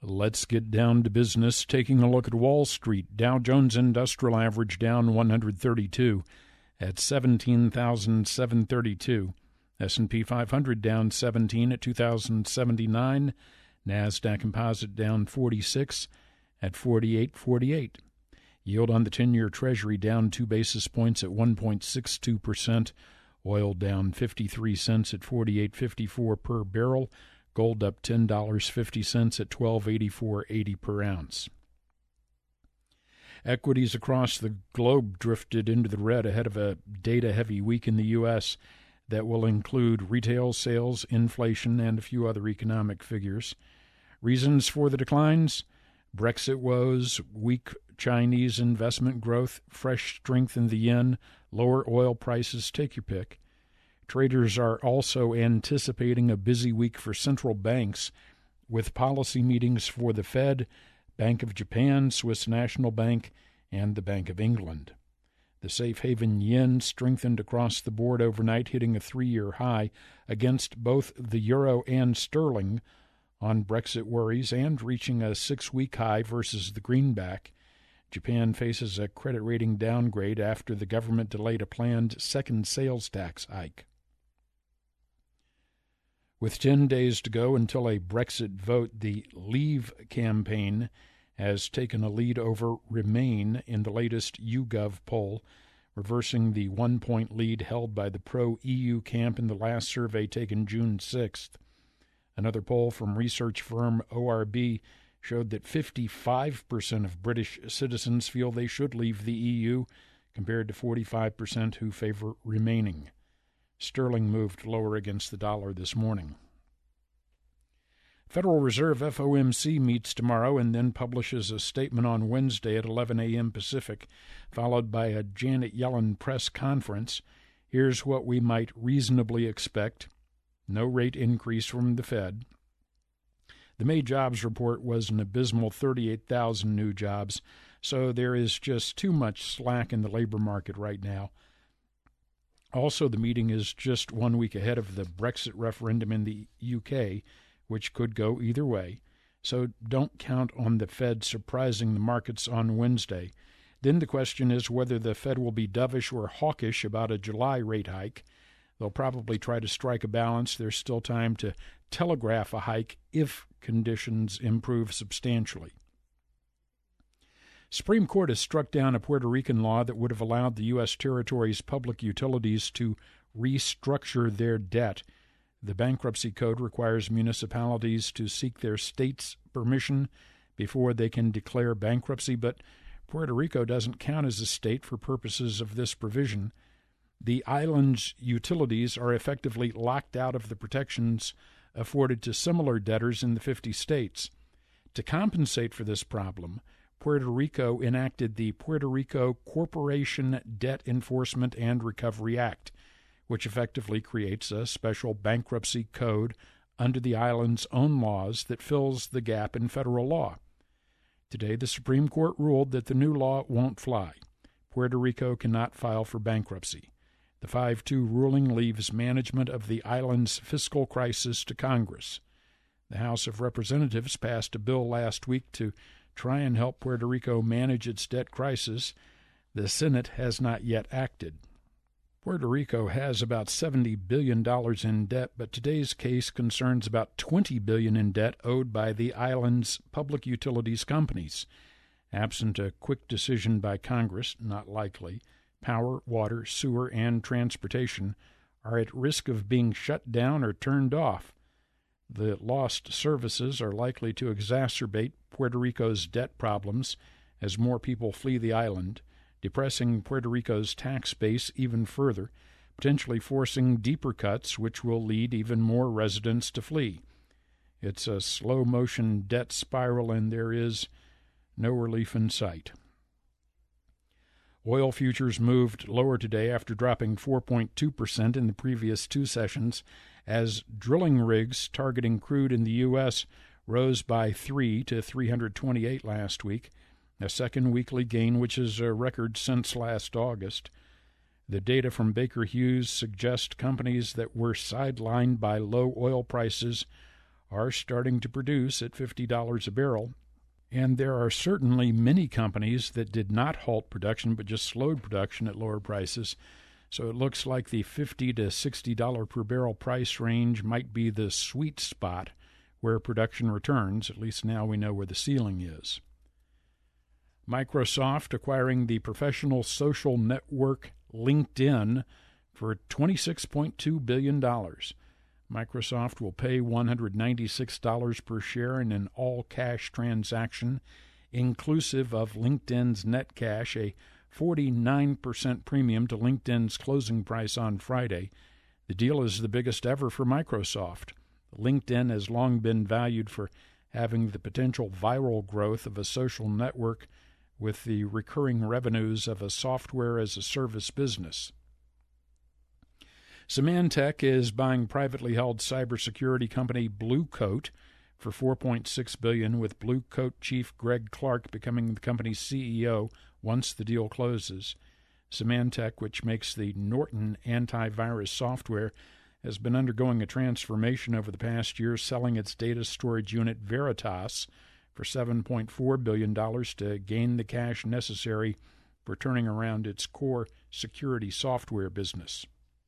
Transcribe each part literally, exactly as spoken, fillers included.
Let's get down to business, taking a look at Wall Street. Dow Jones Industrial Average down one hundred thirty-two at seventeen thousand seven hundred thirty-two. S and P five hundred down seventeen at two thousand seventy-nine. NASDAQ Composite down forty-six at forty-eight forty-eight. Yield on the ten-year Treasury down two basis points at one point six two percent. Oil down fifty-three cents at forty-eight fifty-four per barrel. Gold up ten dollars and fifty cents at twelve eighty-four eighty per ounce. Equities across the globe drifted into the red ahead of a data-heavy week in the U S that will include retail sales, inflation, and a few other economic figures. Reasons for the declines? Brexit woes, weak Chinese investment growth, fresh strength in the yen, lower oil prices, take your pick. Traders are also anticipating a busy week for central banks with policy meetings for the Fed, Bank of Japan, Swiss National Bank, and the Bank of England. The safe haven yen strengthened across the board overnight, hitting a three-year high against both the euro and sterling on Brexit worries and reaching a six-week high versus the greenback. Japan faces a credit rating downgrade after the government delayed a planned second sales tax hike. With ten days to go until a Brexit vote, the Leave campaign has taken a lead over Remain in the latest YouGov poll, reversing the one-point lead held by the pro-E U camp in the last survey taken June sixth. Another poll from research firm O R B showed that fifty-five percent of British citizens feel they should leave the E U, compared to forty-five percent who favor remaining. Sterling moved lower against the dollar this morning. Federal Reserve F O M C meets tomorrow and then publishes a statement on Wednesday at eleven a.m. Pacific, followed by a Janet Yellen press conference. Here's what we might reasonably expect. No rate increase from the Fed. The May jobs report was an abysmal thirty-eight thousand new jobs, so there is just too much slack in the labor market right now. Also, the meeting is just one week ahead of the Brexit referendum in the U K, which could go either way, so don't count on the Fed surprising the markets on Wednesday. Then the question is whether the Fed will be dovish or hawkish about a July rate hike. They'll probably try to strike a balance. There's still time to telegraph a hike if conditions improve substantially. Supreme Court has struck down a Puerto Rican law that would have allowed the U S territory's public utilities to restructure their debt. The bankruptcy code requires municipalities to seek their state's permission before they can declare bankruptcy, but Puerto Rico doesn't count as a state for purposes of this provision. The island's utilities are effectively locked out of the protections afforded to similar debtors in the fifty states. To compensate for this problem, Puerto Rico enacted the Puerto Rico Corporation Debt Enforcement and Recovery Act, which effectively creates a special bankruptcy code under the island's own laws that fills the gap in federal law. Today, the Supreme Court ruled that the new law won't fly. Puerto Rico cannot file for bankruptcy. The five two ruling leaves management of the island's fiscal crisis to Congress. The House of Representatives passed a bill last week to try and help Puerto Rico manage its debt crisis. The Senate has not yet acted. Puerto Rico has about seventy billion dollars in debt, but today's case concerns about twenty billion dollars in debt owed by the island's public utilities companies. Absent a quick decision by Congress, not likely, power, water, sewer, and transportation are at risk of being shut down or turned off. The lost services are likely to exacerbate Puerto Rico's debt problems as more people flee the island, depressing Puerto Rico's tax base even further, potentially forcing deeper cuts which will lead even more residents to flee. It's a slow-motion debt spiral, and there is no relief in sight. Oil futures moved lower today after dropping four point two percent in the previous two sessions, as drilling rigs targeting crude in the U S rose by three to three hundred twenty-eight last week, a second weekly gain which is a record since last August. The data from Baker Hughes suggest companies that were sidelined by low oil prices are starting to produce at fifty dollars a barrel. And there are certainly many companies that did not halt production but just slowed production at lower prices. So it looks like the fifty to sixty dollars per barrel price range might be the sweet spot where production returns. At least now we know where the ceiling is. Microsoft acquiring the professional social network LinkedIn for twenty-six point two billion dollars. Microsoft will pay one hundred ninety-six dollars per share in an all-cash transaction, inclusive of LinkedIn's net cash, a forty-nine percent premium to LinkedIn's closing price on Friday. The deal is the biggest ever for Microsoft. LinkedIn has long been valued for having the potential viral growth of a social network with the recurring revenues of a software-as-a-service business. Symantec is buying privately held cybersecurity company Blue Coat for four point six billion dollars, with Blue Coat chief Greg Clark becoming the company's C E O once the deal closes. Symantec, which makes the Norton antivirus software, has been undergoing a transformation over the past year, selling its data storage unit Veritas for seven point four billion dollars to gain the cash necessary for turning around its core security software business.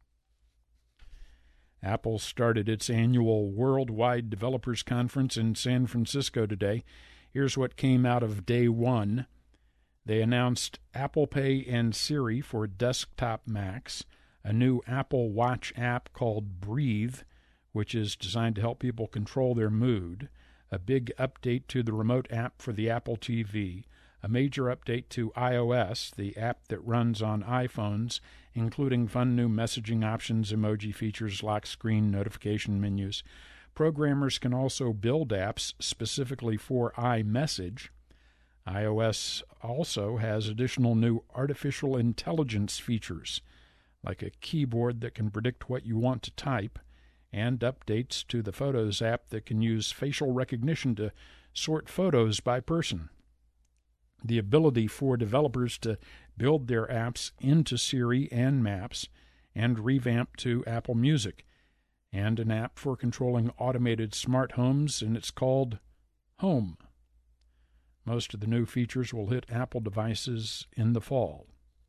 Apple started its annual Worldwide Developers Conference in San Francisco today. Here's what came out of day one. They announced Apple Pay and Siri for desktop Macs, a new Apple Watch app called Breathe, which is designed to help people control their mood, a big update to the remote app for the Apple T V, a major update to iOS, the app that runs on iPhones, including fun new messaging options, emoji features, lock screen, notification menus. Programmers can also build apps specifically for iMessage. iOS also has additional new artificial intelligence features, like a keyboard that can predict what you want to type, and updates to the Photos app that can use facial recognition to sort photos by person. The ability for developers to build their apps into Siri and Maps, and revamp to Apple Music, and an app for controlling automated smart homes, and it's called Home. Most of the new features will hit Apple devices in the fall.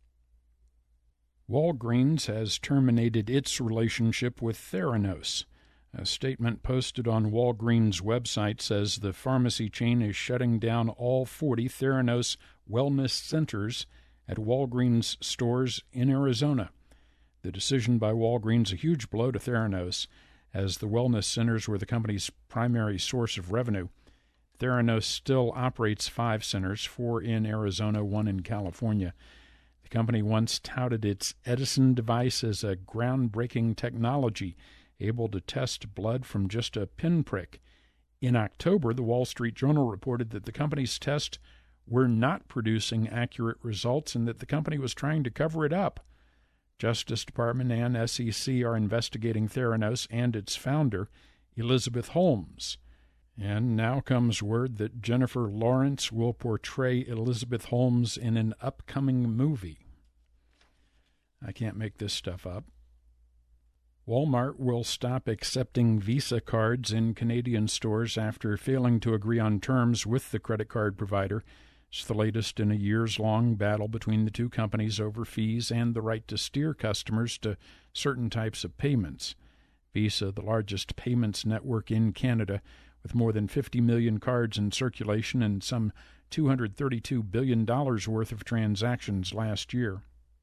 Walgreens has terminated its relationship with Theranos. A statement posted on Walgreens' website says the pharmacy chain is shutting down all forty Theranos wellness centers at Walgreens stores in Arizona. The decision by Walgreens a huge blow to Theranos, as the wellness centers were the company's primary source of revenue. Theranos still operates five centers, four in Arizona, one in California. The company once touted its Edison device as a groundbreaking technology, able to test blood from just a pinprick. In October, the Wall Street Journal reported that the company's tests were not producing accurate results and that the company was trying to cover it up. Justice Department and S E C are investigating Theranos and its founder, Elizabeth Holmes. And now comes word that Jennifer Lawrence will portray Elizabeth Holmes in an upcoming movie. I can't make this stuff up. Walmart will stop accepting Visa cards in Canadian stores after failing to agree on terms with the credit card provider. It's the latest in a years-long battle between the two companies over fees and the right to steer customers to certain types of payments. Visa, the largest payments network in Canada, with more than fifty million cards in circulation and some two hundred thirty-two billion dollars worth of transactions last year.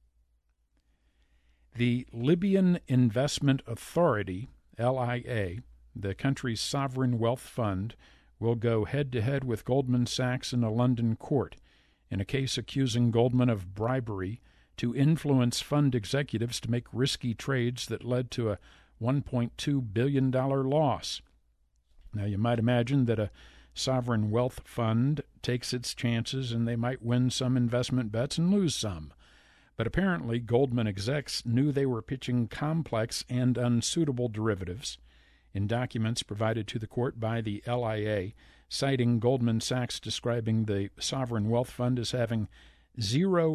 The Libyan Investment Authority, L I A, the country's sovereign wealth fund, will go head-to-head with Goldman Sachs in a London court in a case accusing Goldman of bribery to influence fund executives to make risky trades that led to a one point two billion dollars loss. Now, you might imagine that a sovereign wealth fund takes its chances and they might win some investment bets and lose some. But apparently Goldman execs knew they were pitching complex and unsuitable derivatives. In documents provided to the court by the L I A, citing Goldman Sachs describing the sovereign wealth fund as having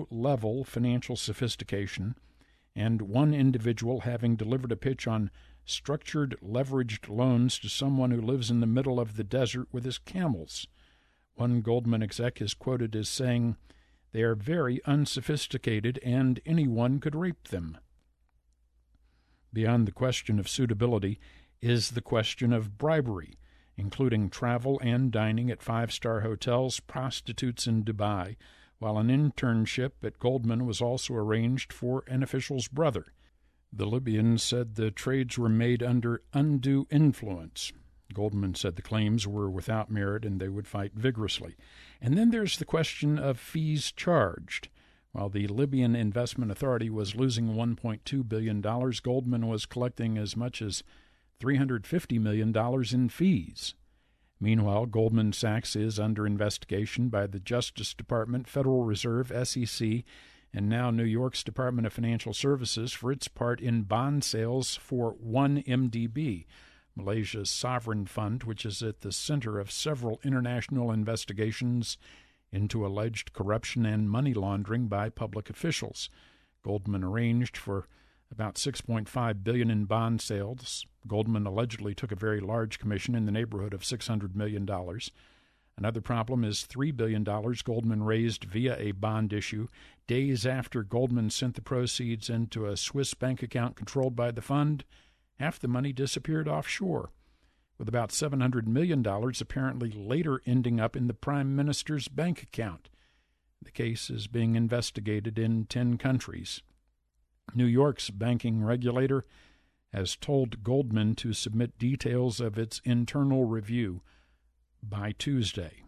zero-level financial sophistication, and one individual having delivered a pitch on structured leveraged loans to someone who lives in the middle of the desert with his camels. One Goldman exec is quoted as saying, "They are very unsophisticated and anyone could rape them." Beyond the question of suitability is the question of bribery, including travel and dining at five-star hotels, prostitutes in Dubai, while an internship at Goldman was also arranged for an official's brother. The Libyans said the trades were made under undue influence. Goldman said the claims were without merit and they would fight vigorously. And then there's the question of fees charged. While the Libyan Investment Authority was losing one point two billion dollars, Goldman was collecting as much as three hundred fifty million dollars in fees. Meanwhile, Goldman Sachs is under investigation by the Justice Department, Federal Reserve, S E C, and now New York's Department of Financial Services for its part in bond sales for one M D B, Malaysia's sovereign fund, which is at the center of several international investigations into alleged corruption and money laundering by public officials. Goldman arranged for about six point five billion dollars in bond sales. Goldman allegedly took a very large commission in the neighborhood of six hundred million dollars. Another problem is three billion dollars Goldman raised via a bond issue days after Goldman sent the proceeds into a Swiss bank account controlled by the fund. Half the money disappeared offshore, with about seven hundred million dollars apparently later ending up in the Prime Minister's bank account. The case is being investigated in ten countries. New York's banking regulator has told Goldman to submit details of its internal review by Tuesday.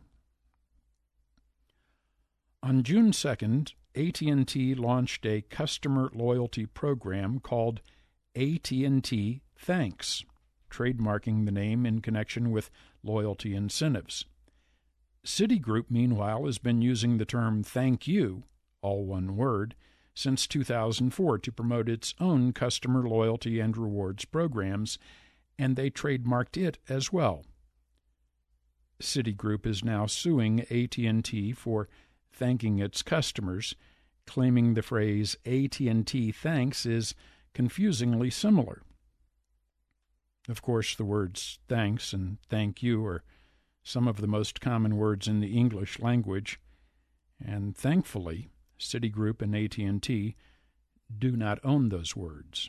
On June second, A T and T launched a customer loyalty program called A T and T Thanks, trademarking the name in connection with loyalty incentives. Citigroup, meanwhile, has been using the term thank you, all one word, since two thousand four to promote its own customer loyalty and rewards programs, and they trademarked it as well. Citigroup is now suing A T and T for thanking its customers, claiming the phrase A T and T Thanks is confusingly similar. Of course, the words thanks and thank you are some of the most common words in the English language, and thankfully, Citigroup and A T and T do not own those words.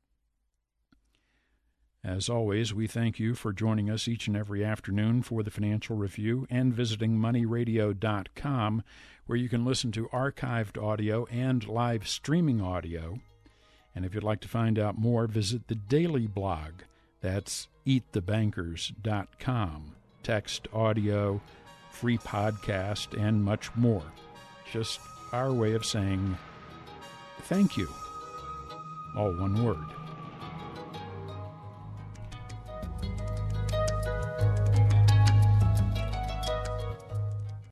As always, we thank you for joining us each and every afternoon for the Financial Review and visiting money radio dot com, where you can listen to archived audio and live streaming audio. And if you'd like to find out more, visit the daily blog. That's eat the bankers dot com. Text, audio, free podcast, and much more. Just our way of saying thank you. All one word.